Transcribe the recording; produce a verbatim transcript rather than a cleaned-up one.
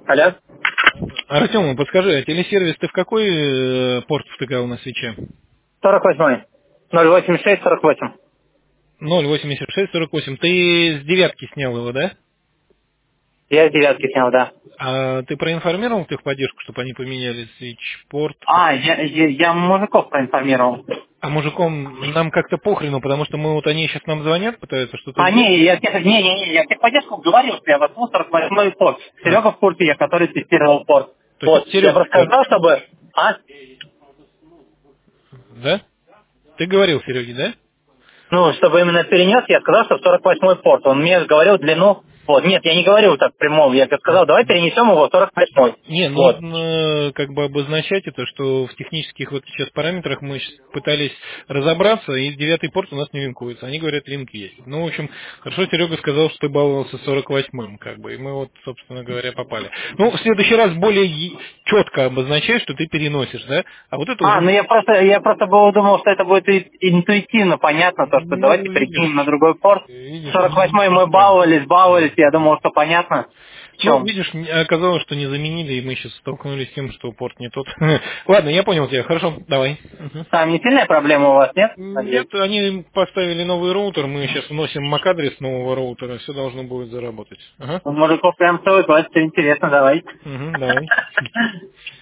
Алло. Артем, подскажи, а телесервис ты в какой э, порт втыкал на свече? сорок восьмой. ноль восемьдесят шесть сорок восемь. ноль восемьдесят шесть сорок восемь. Ты с девятки снял его, да? Я с девятки снял, да. А ты проинформировал техподдержку, чтобы они поменяли свич-порт? А, я, я, я мужиков проинформировал. А мужиком нам как-то похрену, потому что мы вот они сейчас нам звонят, пытаются что-то А, сделать. не, я, тех- не, не, не, я в техподдержку говорил, что я возьму сорок восьмой порт. А, Серега в курсе, я который тестировал порт. то есть Вот, это я Серега просто говорит, сказал, чтобы... А? да? Ты говорил Сереге, да? Ну, чтобы именно перенес, я сказал, что в сорок восьмой порт. Он мне говорил длину... Вот, нет, я не говорил так прямого. Я сказал, давай перенесем его в сорок восьмой. Не, Вот. нужно э, как бы обозначать это, что в технических вот сейчас параметрах мы щас пытались разобраться, и девятый порт у нас не линкуется. Они говорят, линк есть. Ну, в общем, хорошо, Серега сказал, что ты баловался сорок восьмым, как бы, и мы вот, собственно говоря, попали. Ну, в следующий раз более е- четко обозначай, что ты переносишь, да? А вот это А, уже, ну я просто, я просто был думал, что это будет и- интуитивно понятно, то, что давайте ну, перекинем на видишь, другой порт. видишь, сорок не, восьмой не мы понял. баловались, баловались, я думал, что понятно в Ну, чем. видишь, не- оказалось, что не заменили, и мы сейчас столкнулись с тем, что порт не тот. Ладно, я понял тебя, хорошо, давай. Мгм. Там не сильная проблема у вас, нет? Надеюсь. Нет, они поставили новый роутер, мы сейчас вносим MAC-адрес нового роутера, все должно будет заработать. Ага. У мужиков прям целый класс, интересно, давай. Мгм, давай.